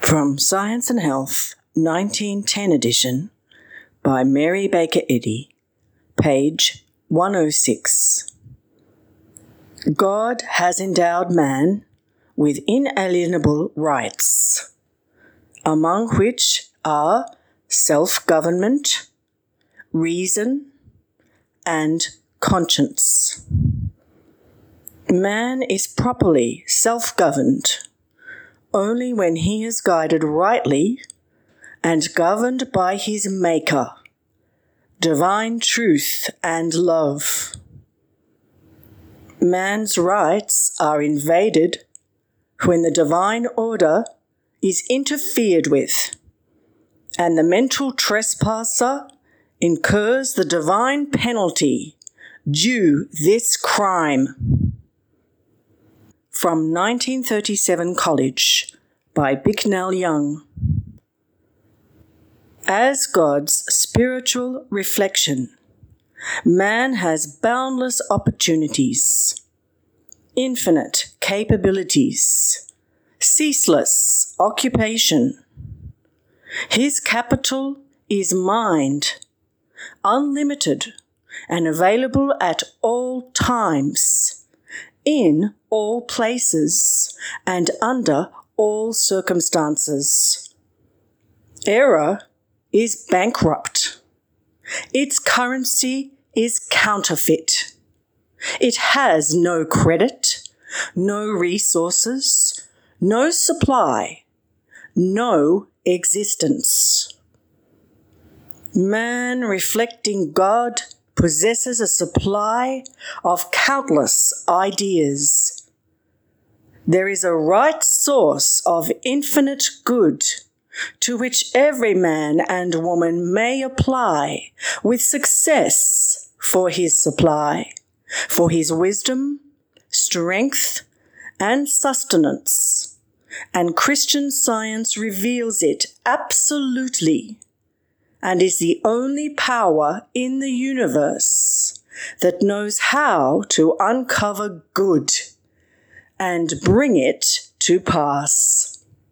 From Science and Health, 1910 edition, by Mary Baker Eddy, page 106. God has endowed man with inalienable rights, among which are self-government, reason, and conscience. Man is properly self-governed only when he is guided rightly and governed by his Maker, divine truth and love. Man's rights are invaded when the divine order is interfered with, and the mental trespasser incurs the divine penalty due this crime. From 1937 College, by Bicknell Young. As God's spiritual reflection, man has boundless opportunities, infinite capabilities, ceaseless occupation. His capital is mind, unlimited and available at all times, in all places, and under all circumstances. Error is bankrupt. Its currency is counterfeit. It has no credit, no resources, no supply, no existence. Man reflecting God possesses a supply of countless ideas. There is a right source of infinite good to which every man and woman may apply with success for his supply, for his wisdom, strength, and sustenance. And Christian Science reveals it absolutely, and is the only power in the universe that knows how to uncover good and bring it to pass.